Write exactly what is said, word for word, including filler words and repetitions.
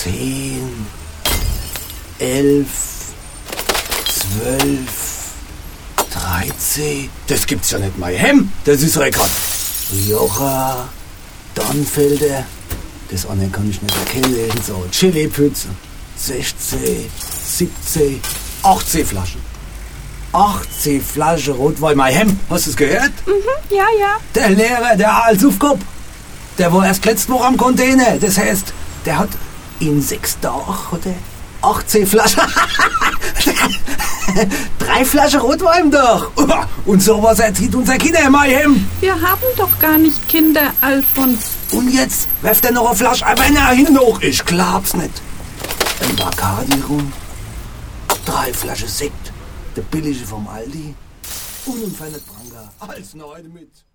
zehn, elf, zwölf, dreizehn. Das gibt's ja nicht, mein Hem. Das ist Rekord. Rioja, Dornfelder. Das andere kann ich nicht erkennen. So, Chili-Pütze. sechzehn, siebzehn, achtzehn Flaschen. achtzehn Flaschen Rotwein, mein Hem. Hast du es gehört? Mhm, ja, ja. Der Lehrer, der als Aufkopf. Der war erst letzte Woche am Container. Das heißt, der hat in sechs Tagen oder achtzehn Flaschen. Drei Flaschen Rotwein doch. Und sowas erzieht unser Kinder, mein Hem. Wir haben doch gar nicht Kinder, Alfons. Und jetzt werft er noch eine Flasche Avenna hin hoch. Ich glaub's nicht. Ein Bacardi rum. Drei Flaschen Sekt. Der billige vom Aldi. Und ein Fernet Branca. Alles neu mit.